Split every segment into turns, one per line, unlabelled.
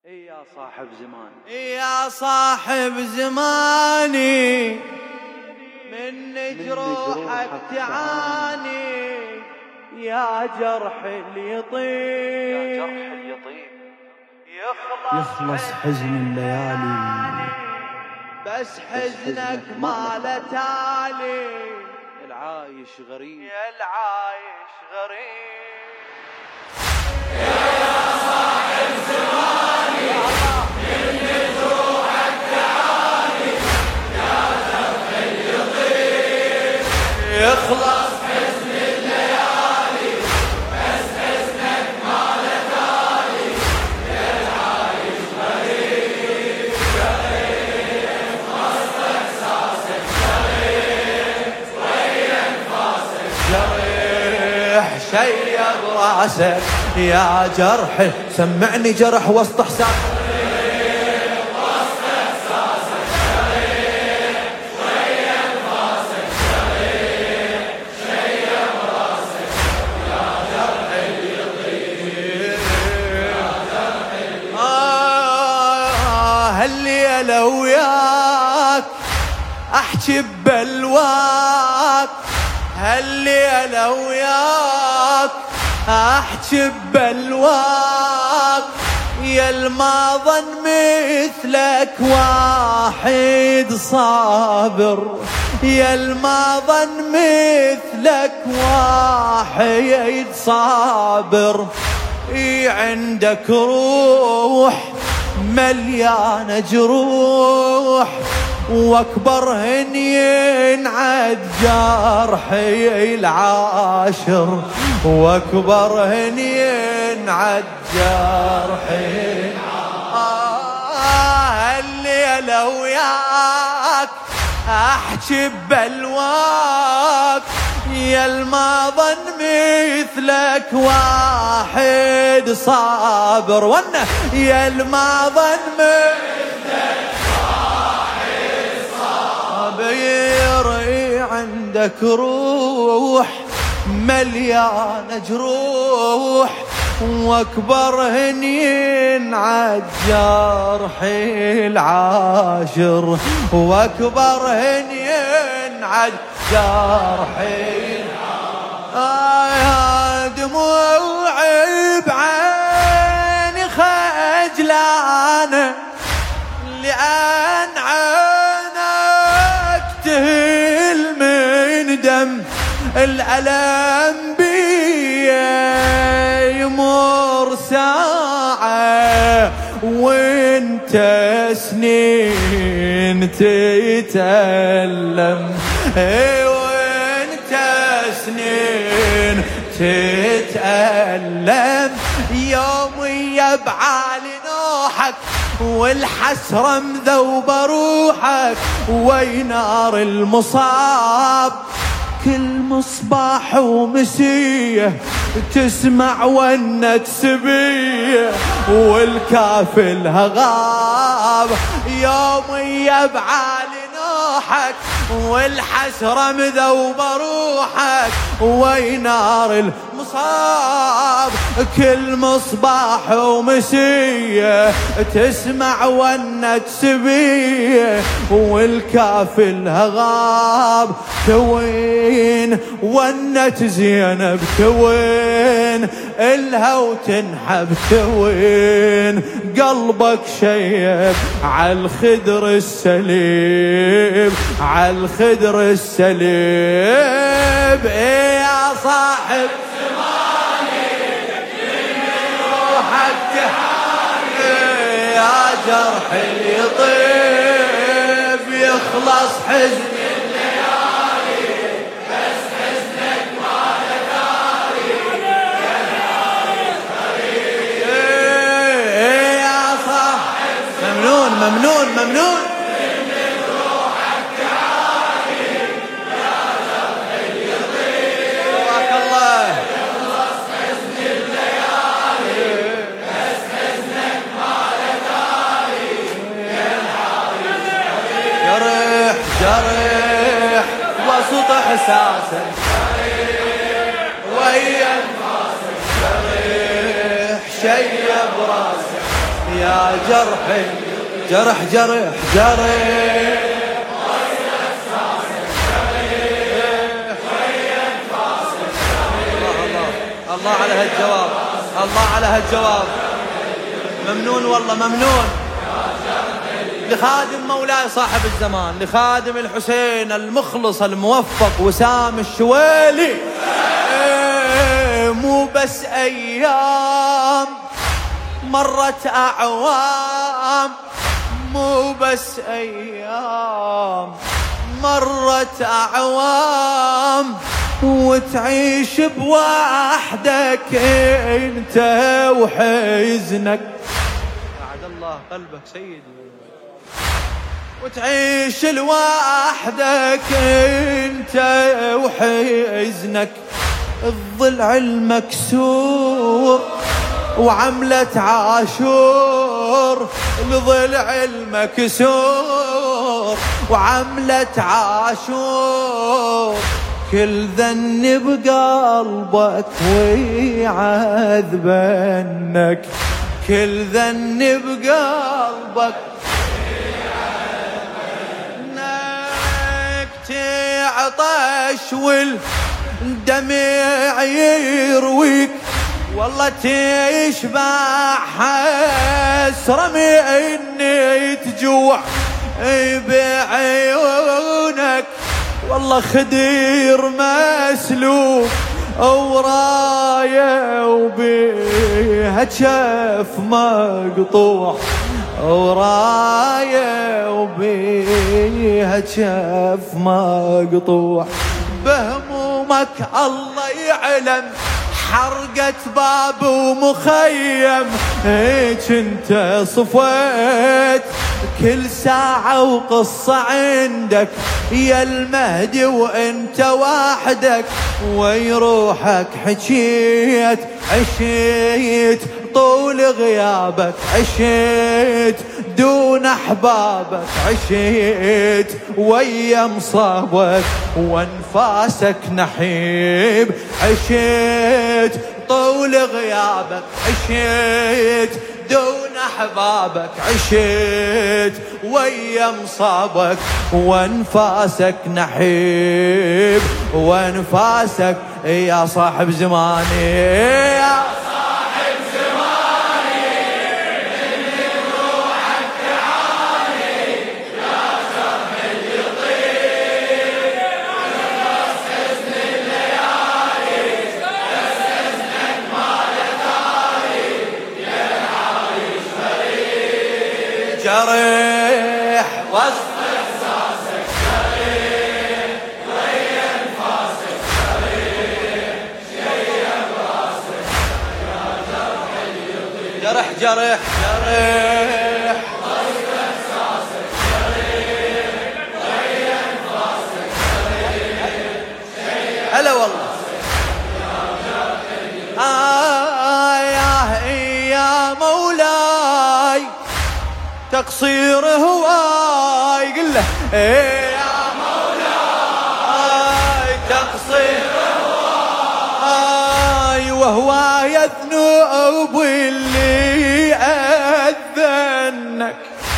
يا صاحب زماني
يا صاحب زماني من جروحك تعاني يا جرح اليطيب
يخلص حزن الليالي
بس حزنك ما له تالي
العايش غريب
يا العايش غريب
يا صاحب زماني من جروحك تعاني يا جرح اليطيب
يخلص
حزن الليالي بس حزنك ما له تالي يا العايش غريب غريب وسط احساسك غريب ويا انفاسك
جرح شي براسك يا جرح سمعني جرح وسط احساسك هالليلة وياك احكي ببلواك هالليلة وياك احكي ببلواك يا الما ظن مثلك واحد صابر يا الما ظن مثلك واحد صابر عندك روح مليانة جروح واكبر هنين عالجرحي العاشر واكبر هنين عالجرحي هالليلة وياك احكي ببلواك يا الما ظن مثلك واحد صابر وانا يا الما ظن مثلك واحد صابر عندك روح مليانة جروح واكبر هنين عالجرح العاشر واكبر هنين عالجرح يا دموعي بعيني خجلانة لأن عينك تهل من دم الألم بي يمر ساعة وانت سنين تتألم وانت سنين تتألم يومي بعالي نوحك والحسرة مذوبة روحك وينار المصاب كل مصباح ومسيه تسمع ونة سبيه والكافل غاب يومي بعالي نوحك والحسرة مذوبة روحك وينار المصاب كل مصباح ومسيه تسمع ونة سبيه والكافل غاب توين ونة زينب توين الها وتنحب توين قلبك شيب عالخدر السليب عالخدر السليب يا صاحب
زماني من
روحك تهاني يا جرح اليطيب يخلص حزن ممنون ممنون
من روحك تعاني يا جرح اليطيب
جزاك الله
يخلص حزن الليالي بس حزنك ما له تالي يا العايش
جرح جرح وسط احساسك
جريح
ويا انفاسك جرح شي براسك يا جرحي جرح جرح جرح الله على هالجواب، الله على هالجواب. ممنون والله ممنون. لخادم مولاي صاحب الزمان، لخادم الحسين المخلص الموفق وسام الشويلي. مو بس أيام مرت أعوام، مو بس أيام مرت أعوام، وتعيش بوحدك انت وحزنك. سعد الله قلبك سيدي. وتعيش لوحدك انت وحزنك، الضلع المكسور وعملة عاشور، الضلع المكسور وعملة عاشور، كل ذنب بقلبك ويعذبنك، كل ذنب بقلبك ويعذبنك، تعطش والدمع يرويك، والله تشبع حسرة مني تجوع بعيونك، والله خدير مسلوب وراية وبيها جف مقطوع، وراية وبيها جف مقطوع، بهمومك الله يعلم حرقت باب ومخيم، هيك انت صفيت كل ساعة وقصة عندك يا المهدي وانت وحدك، ويروحك حكيت عشيت طول غيابك، عشيت دون احبابك، عشيت ويا مصابك وانفاسك نحيب، عشيت طول غيابك، عشيت دون احبابك، عشيت ويا مصابك وانفاسك نحيب، وانفاسك يا صاحب زماني، يا صاحب زماني، من روحك تعاني، يا جرح اليطير، خلص حزن الليالي، بس حزنك ما لداري، يا العايش فريد، جرح وسط احساسك جريح، ويا انفاسك جريح، شيء براسك يا جرح اليطير، جرح جرح جرح وسط احساسك جريح، ويا انفاسك جريح، شيء هلا والله يا مولاي تقصير هواي، قل له يا مولاي تقصير هواي، وهواي الذنوب اللي أذنك،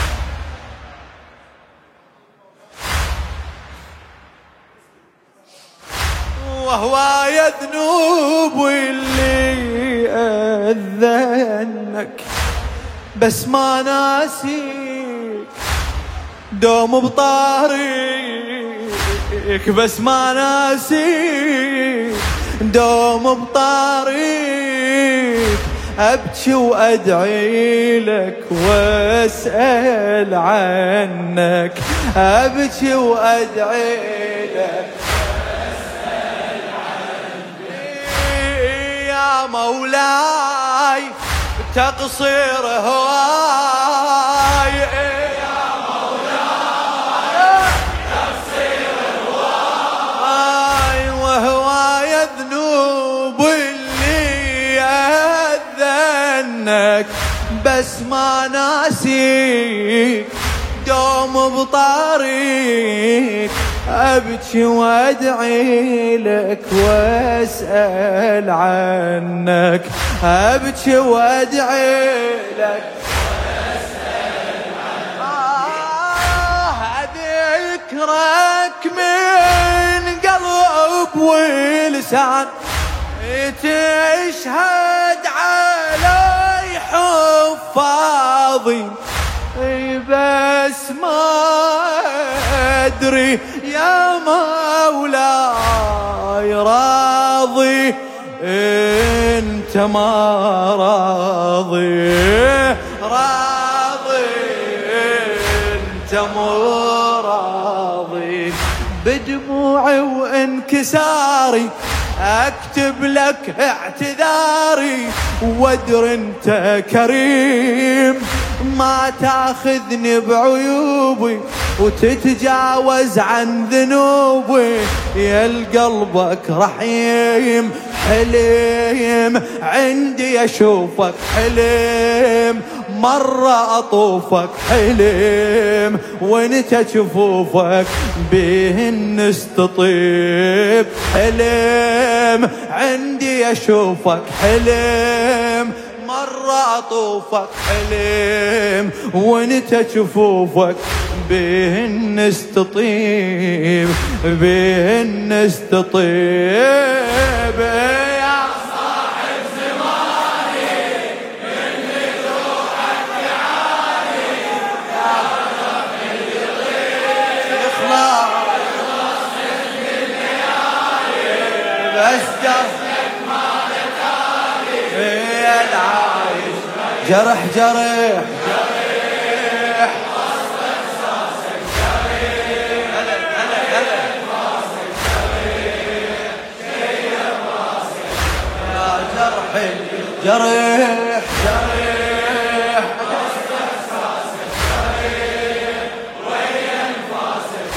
وهواي الذنوب اللي أذنك، بس ما ناسيك دوم بطاريك، بس ما ناسيك دوم بطاريك، أبكي وأدعي لك وأسأل عنك، أبكي وأدعي لك وأسأل عنك، يا مولاي تقصير هواي، يا مولاي تقصير هواي، وهواي الذنوب اللي أذنك، بس ما ناسيك دوم بطاريك، أبكي وأدعي لك وأسأل عنك، أبكي وأدعي لك من قلب ولسان تشهد علي حفاظي، بس ما أدري يا مولاي راضي انت ما راضي، راضي انت مو راضي. بدموعي وانكساري اكتب لك اعتذاري، وادر انت كريم ما تاخذني بعيوبي وتتجاوز عن ذنوبي، يا قلبك رحيم حليم عندي اشوفك حليم، مرة اطوفك حليم وانت جفوفك بهن استطيب، حليم عندي اشوفك حليم، مرة اطوفك حليم وانت جفوفك بهن استطيب، بهن استطيب. يا
صاحب زماني اللي روحك تعاني، يا رب اليغيب يخلص حزن الليالي،
بس
قصدك ما لتالي
يا العايش جرح جرح جرح جرح
ويا انفاسك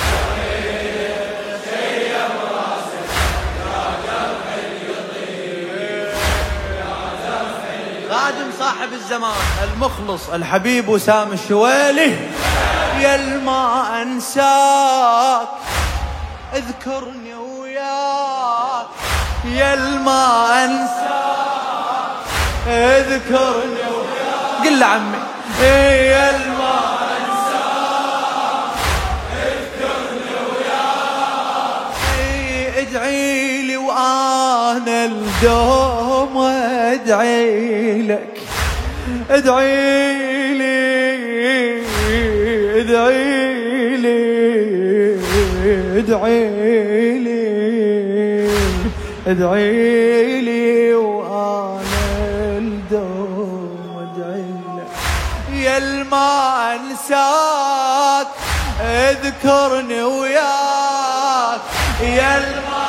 شيء براسك، يا جرح اليطيب يا جرح اليطيب.
خادم صاحب الزمان المخلص الحبيب وسام الشويلي، يا الما انساك اذكرني وياك، يا الما انساك اذكرني وياك، قل عمي يا الما
انساك اذكرني وياك،
ادعي لي وانا الدوم ادعي لك، ادعي لي ادعي لي ادعي لي ادعي لي وانا الدوم ادعي لك، يا الما انساك اذكرني وياك، يا الما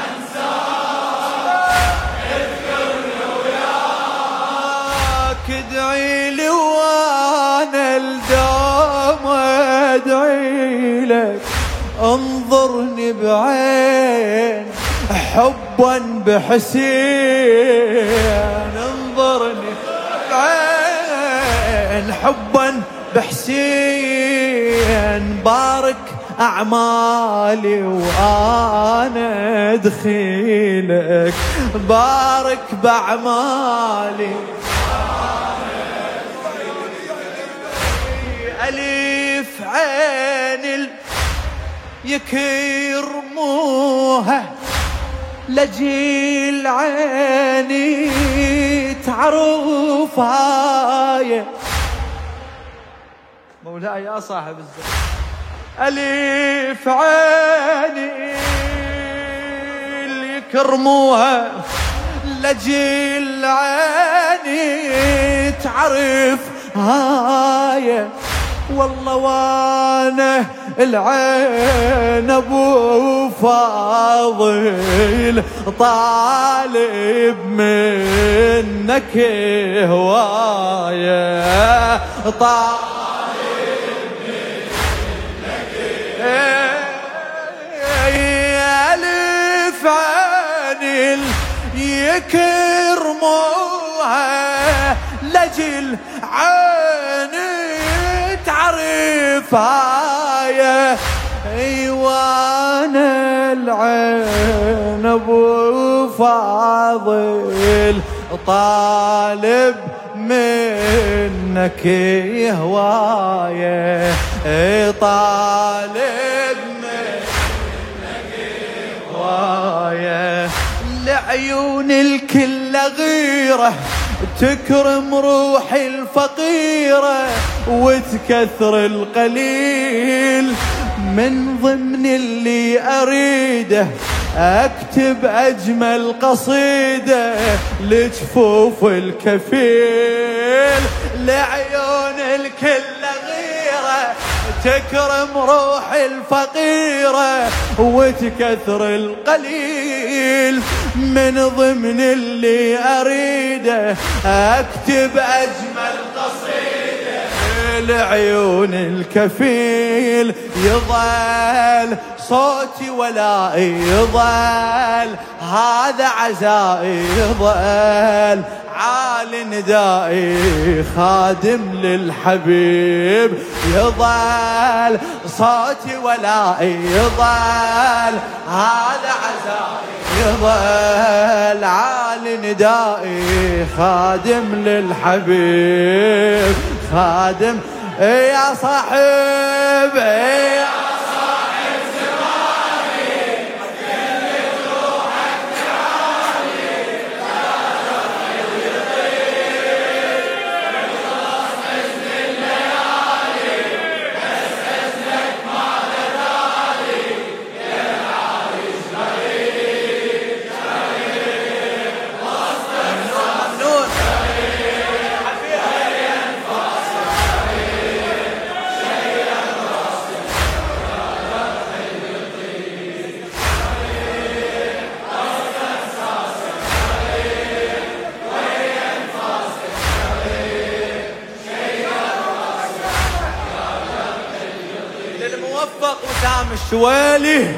ادعي لي وانا الدوم ادعي لك، انظرني بعين حبا بحسين، انظرني بعين حبا بحسين، بارك أعمالي وأنا دخيلك، بارك بأعمالي ألف عين يكرموها لجيل عيني تعرفها، مولاي يا صاحب الزمان ألف عيني اللي يكرموها لجيل عيني تعرف هاي، والله وانا العين ابو فاضل طالب منك هوايه، طالب منك الف عين يكرموها لجل عيني تعرف هاي، ايوانا العين ابو فاضل طالب منك هوايه، طالب منك لعيون الكل غيرة تكرم روحي الفقيرة وتكثر القليل من ضمن اللي أريده أكتب أجمل قصيدة لجفوف الكفيل. لعيون الكل غيرة تكرم روحي الفقيرة وتكثر القليل من ضمن اللي أريده أكتب أجمل قصيدة لعيون الكفيل. يظل صوتي ولائي يظل هذا عزائي يظل عالي ندائي خادم للحبيب. يظل صوتي ولائي يظل هذا عزائي يظل عالي ندائي خادم للحبيب. خادم يا صاحب يا وسام الشويلي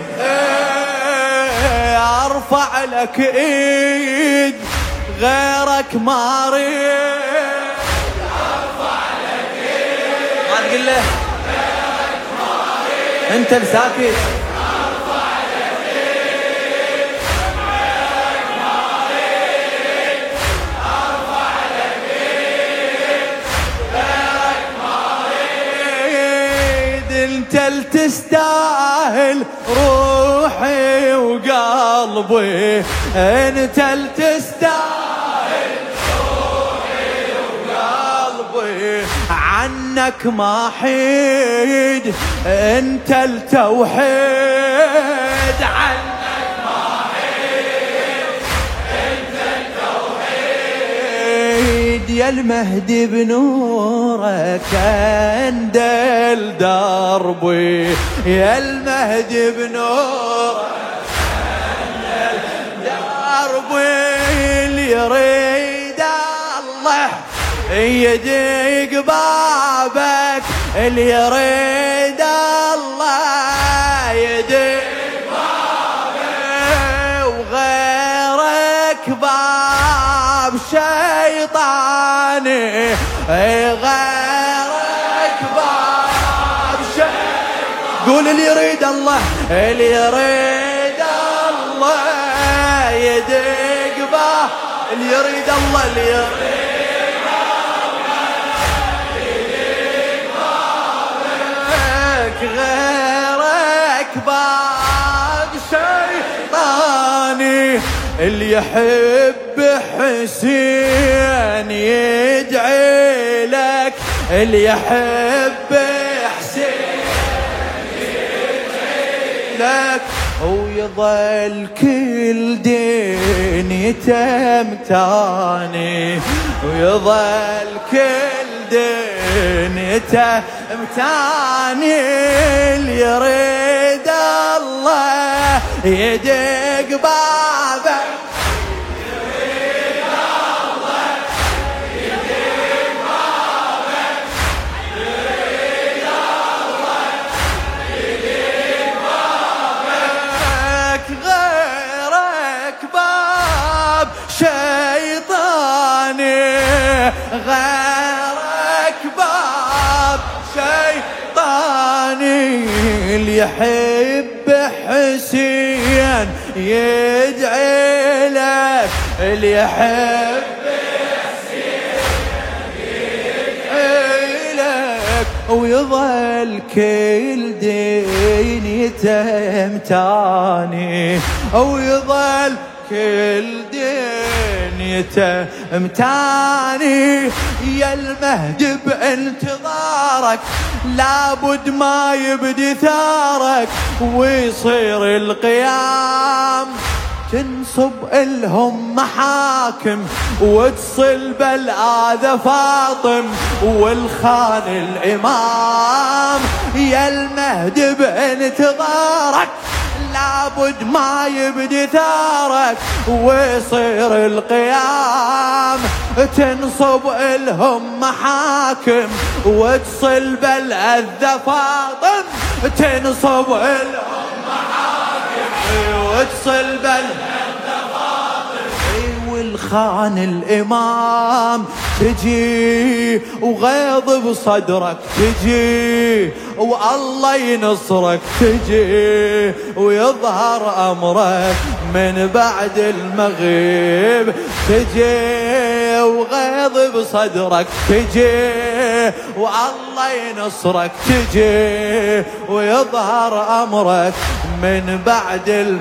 ارفع لك ايد غيرك ما اريد. ارفع لك ايد ما تقول له غيرك ما اريد انت الساكت. ارفع لك ايد غيرك ما اريد. ارفع لك ايد غيرك ما اريد. انت تستاهل روحي وقلبي انت تستاهل روحي وقلبي عنك ما حيد انت التوحيد. عنك ما حيد انت التوحيد. يا المهدي بنورك اندل دربي. يا المهدي بنورك اندل دربي. اللي يريد الله يدق بابك. اللي يريد الله يدق بابك وغيرك باب شيطاني. غيرك باب شيطاني. قول اللي يريد الله اللي يريد الله يدق باب. اللي يريد الله اللي يريد غيرك باب شيطاني. اللي يحب حسين يدعي لك. اللي يحب حسين يدعي لك ويظل كل دين يتمتاني. ويظل كل دين يتمتاني. اللي يريد الله يدق بابك. يريد الله يدق بابك. يريد الله يدق بابك. غيرك باب شيطاني. غيرك باب شيطاني. اللي يحب حسين يدعي لك. اللي يحب حسين يدعي لك ويظل كل دين يتمتاني. ويظل كل دنيته امتاني، يا المهدي بانتظارك لابد ما يبدي ثارك ويصير القيام، تنصب إلهم محاكم وتصل بالآذى فاطم والخان الإمام، يا المهدي بانتظارك لابد ما يبدي ثارك ويصير القيام، تنصب إلهم محاكم وتصل بالأذى فاطم، تنصب إلهم محاكم وتصل بالأذى فاطم، والخان الإمام تجي وغيظ بصدرك تجي والله ينصرك تجي ويظهر أمرك من بعد المغيب، تجي وغيظ بصدرك تجي والله ينصرك تجي ويظهر أمرك من بعد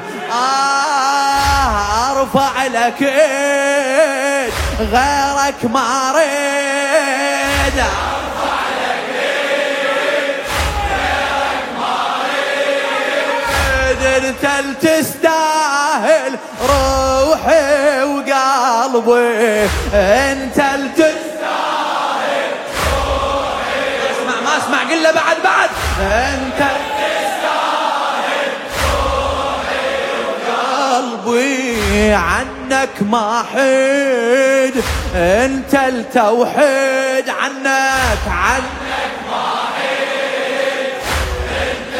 ارفع لك ايد غيرك ما اريد، ارفع لك ايد غيرك ما اريد، انت تستاهل روحي وقلبي، انت تستاهل روحي، اسمع ما اسمع قل له بعد انت عنك ما حيد، انت التوحيد عنك ما حيد، انت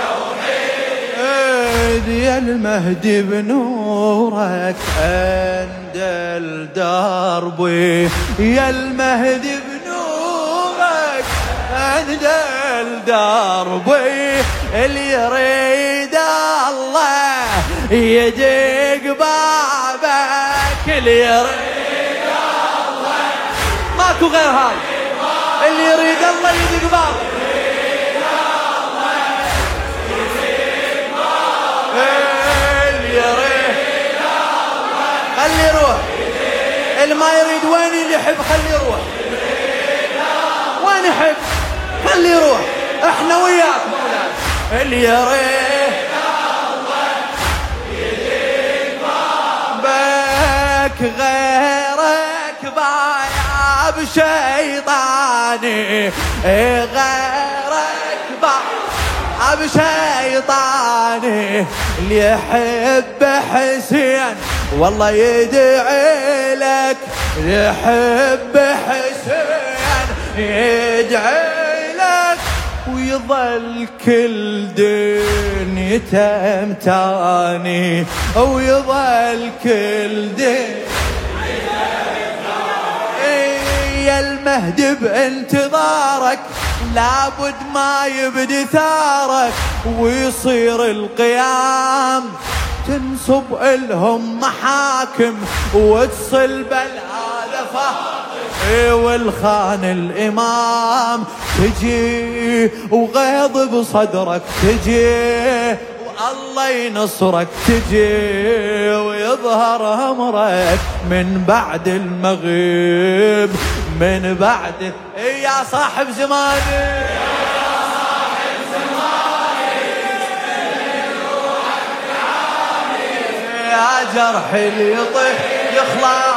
التوحيد، يا المهدي بنورك اندل دربي، يا المهدي بنورك اندل دربي، اللي يريد الله يدق بابك، اللي يريد الله ماكو غير هاي، اللي يريد الله يدق بابك، اللي يريد الله خلي يروح، اللي ما يريد وين اللي يحب خلي يروح، وين يحب خلي يروح، احنا وياك مولانا، اللي يريد غيرك بايع بشيطاني، غيرك بايع بشيطاني، اللي يحب حسين والله يدعي لك، اللي يحب حسين يدعي لك ويظل كل دنيته امتاني، ويظل كل دنيته يا المهدي بانتظارك لابد ما يبدي ثارك ويصير القيام، تنصب إلهم محاكم وتصل بالآذى والخان الإمام تجي وغيظ بصدرك تجي والله ينصرك تجي ويظهر أمرك من بعد المغيب، من بعد يا صاحب زماني، يا جرح اللي يطيح يخلع